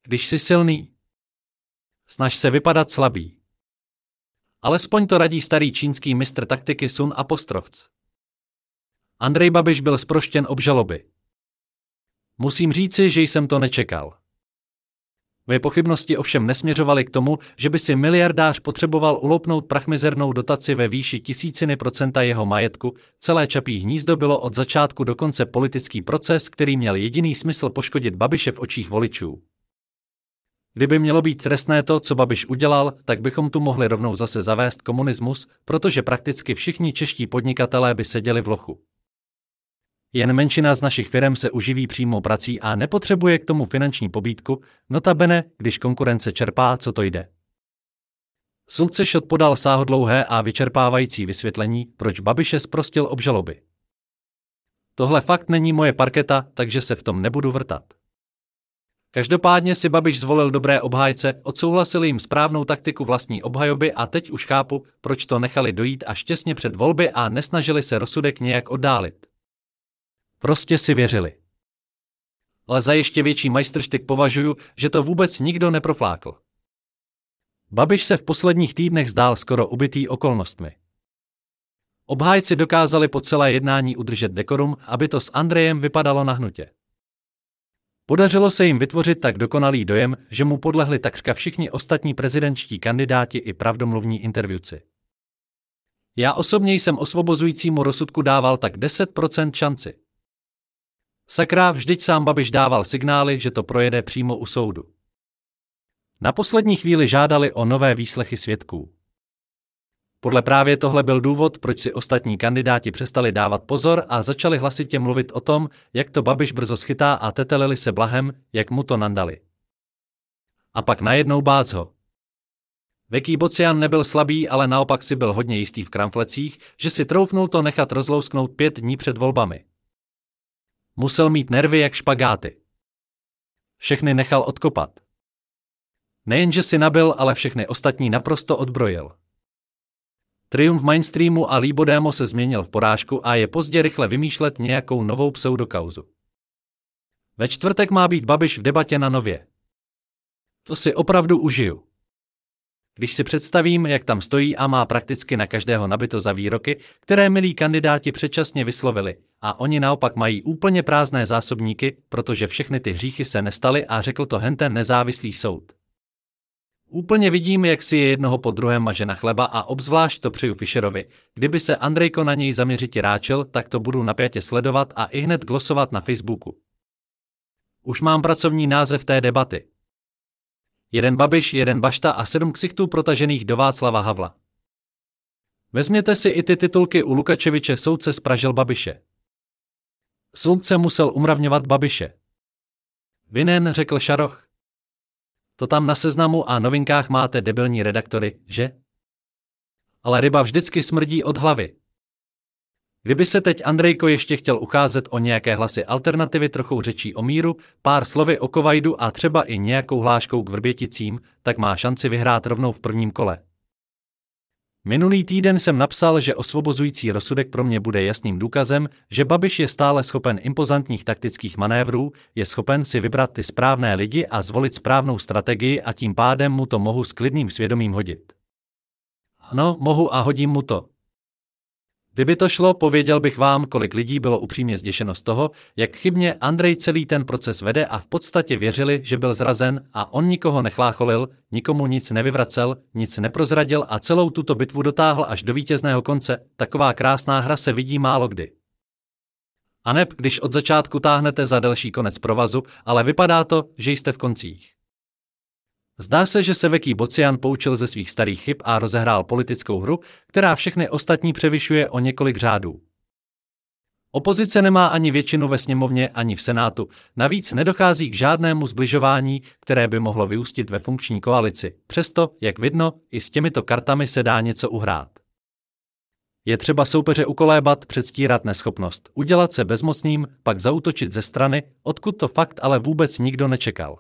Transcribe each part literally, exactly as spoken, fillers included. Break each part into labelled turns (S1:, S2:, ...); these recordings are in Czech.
S1: Když jsi silný, snaž se vypadat slabý. Alespoň to radí starý čínský mistr taktiky Sun Apostrovc. Andrej Babiš byl zproštěn obžaloby. Musím říci, že jsem to nečekal. Mé pochybnosti ovšem nesměřovaly k tomu, že by si miliardář potřeboval uloupnout prachmizernou dotaci ve výši tisíciny procenta jeho majetku. Celé Čapí hnízdo bylo od začátku do konce politický proces, který měl jediný smysl poškodit Babiše v očích voličů. Kdyby mělo být trestné to, co Babiš udělal, tak bychom tu mohli rovnou zase zavést komunismus, protože prakticky všichni čeští podnikatelé by seděli v lochu. Jen menšina z našich firem se uživí přímou prací a nepotřebuje k tomu finanční pobídku, notabene, když konkurence čerpá, co to jde. Soudce Šot podal sáhodlouhé a vyčerpávající vysvětlení, proč Babiše zprostil obžaloby. Tohle fakt není moje parketa, takže se v tom nebudu vrtat. Každopádně si Babiš zvolil dobré obhájce, odsouhlasil jim správnou taktiku vlastní obhajoby a teď už chápu, proč to nechali dojít až těsně před volby a nesnažili se rozsudek nějak oddálit. Prostě si věřili. Ale za ještě větší majstrštyk považuju, že to vůbec nikdo neproflákl. Babiš se v posledních týdnech zdál skoro ubitý okolnostmi. Obhájci dokázali po celé jednání udržet dekorum, aby to s Andrejem vypadalo nahnutě. Podařilo se jim vytvořit tak dokonalý dojem, že mu podlehli takřka všichni ostatní prezidentští kandidáti i pravdomluvní intervjuci. Já osobně jsem osvobozujícímu rozsudku dával tak deset procent šanci. Sakra, vždyť sám Babiš dával signály, že to projede přímo u soudu. Na poslední chvíli žádali o nové výslechy svědků. Podle právě tohle byl důvod, proč si ostatní kandidáti přestali dávat pozor a začali hlasitě mluvit o tom, jak to Babiš brzo schytá a tetelili se blahem, jak mu to nandali. A pak najednou bác ho. Veký Bocian nebyl slabý, ale naopak si byl hodně jistý v kramflecích, že si troufnul to nechat rozlousknout pět dní před volbami. Musel mít nervy jak špagáty. Všechny nechal odkopat. Nejenže si nabil, ale všechny ostatní naprosto odbrojil. Triumf mainstreamu a líbodémo se změnil v porážku a je pozdě rychle vymýšlet nějakou novou pseudokauzu. Ve čtvrtek má být Babiš v debatě na Nově. To si opravdu užiju. Když si představím, jak tam stojí a má prakticky na každého nabito za výroky, které milí kandidáti předčasně vyslovili, a oni naopak mají úplně prázdné zásobníky, protože všechny ty hříchy se nestaly a řekl to henten nezávislý soud. Úplně vidím, jak si je jednoho po druhém maže na chleba a obzvlášť to přeju Fischerovi. Kdyby se Andrejko na něj zaměřitě ráčil, tak to budu napjatě sledovat a ihned glosovat na Facebooku. Už mám pracovní název té debaty. Jeden Babiš, jeden Bašta a sedm ksichtů protažených do Václava Havla. Vezměte si i ty titulky u Lukačeviče, soudce spražil Babiše. Soudce musel umravňovat Babiše. Vinen, řekl Šaroch. To tam na Seznamu a Novinkách máte debilní redaktory, že? Ale ryba vždycky smrdí od hlavy. Kdyby se teď Andrejko ještě chtěl ucházet o nějaké hlasy alternativy trochu řečí o míru, pár slovy o Kovajdu a třeba i nějakou hláškou k Vrběticím, tak má šanci vyhrát rovnou v prvním kole. Minulý týden jsem napsal, že osvobozující rozsudek pro mě bude jasným důkazem, že Babiš je stále schopen impozantních taktických manévrů, je schopen si vybrat ty správné lidi a zvolit správnou strategii a tím pádem mu to mohu s klidným svědomím hodit. Ano, mohu a hodím mu to. Kdyby to šlo, pověděl bych vám, kolik lidí bylo upřímně zděšeno z toho, jak chybně Andrej celý ten proces vede a v podstatě věřili, že byl zrazen a on nikoho nechlácholil, nikomu nic nevyvracel, nic neprozradil a celou tuto bitvu dotáhl až do vítězného konce. Taková krásná hra se vidí málo kdy. Aneb, když od začátku táhnete za delší konec provazu, ale vypadá to, že jste v koncích. Zdá se, že se Veký Bocian poučil ze svých starých chyb a rozehrál politickou hru, která všechny ostatní převyšuje o několik řádů. Opozice nemá ani většinu ve sněmovně, ani v Senátu, navíc nedochází k žádnému zbližování, které by mohlo vyústit ve funkční koalici. Přesto, jak vidno, i s těmito kartami se dá něco uhrát. Je třeba soupeře ukolébat, předstírat neschopnost, udělat se bezmocným, pak zaútočit ze strany, odkud to fakt ale vůbec nikdo nečekal.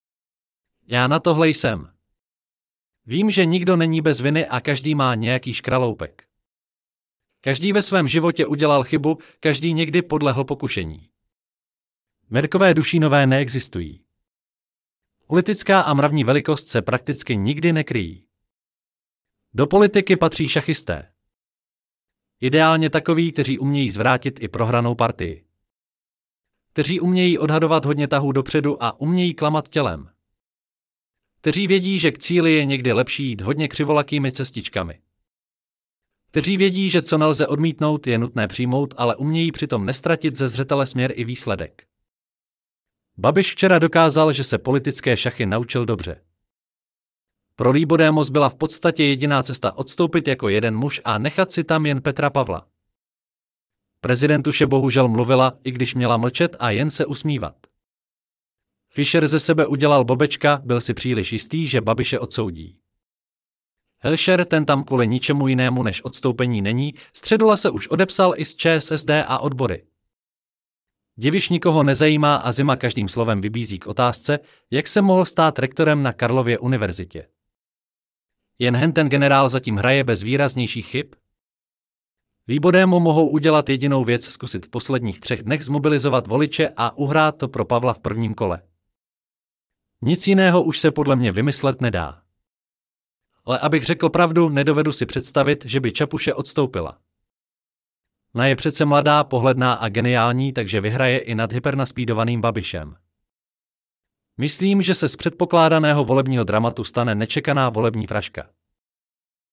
S1: Já na tohle jsem. Vím, že nikdo není bez viny a každý má nějaký škraloupek. Každý ve svém životě udělal chybu, každý někdy podlehl pokušení. Mirkové Dušínové neexistují. Politická a mravní velikost se prakticky nikdy nekryjí. Do politiky patří šachisté. Ideálně takoví, kteří umějí zvrátit i prohranou partii. Kteří umějí odhadovat hodně tahů dopředu a umějí klamat tělem. Kteří vědí, že k cíli je někdy lepší jít hodně křivolakými cestičkami. Kteří vědí, že co nelze odmítnout, je nutné přijmout, ale umějí přitom nestratit ze zřetele směr i výsledek. Babiš včera dokázal, že se politické šachy naučil dobře. Pro Libodemos byla v podstatě jediná cesta odstoupit jako jeden muž a nechat si tam jen Petra Pavla. Prezidentuše bohužel mluvila, i když měla mlčet a jen se usmívat. Fischer ze sebe udělal bobečka, byl si příliš jistý, že Babiše odsoudí. Hilšer, ten tam kvůli ničemu jinému než odstoupení není, Středula se už odepsal i z ČSSD a odbory. Diviš nikoho nezajímá a Zima každým slovem vybízí k otázce, jak se mohl stát rektorem na Karlově univerzitě. Jen henten generál zatím hraje bez výraznějších chyb? Libodému mohou udělat jedinou věc, zkusit v posledních třech dnech zmobilizovat voliče a uhrát to pro Pavla v prvním kole. Nic jiného už se podle mě vymyslet nedá. Ale abych řekl pravdu, nedovedu si představit, že by Čapuše odstoupila. Ona je přece mladá, pohledná a geniální, takže vyhraje i nad hypernaspídovaným Babišem. Myslím, že se z předpokládaného volebního dramatu stane nečekaná volební fraška.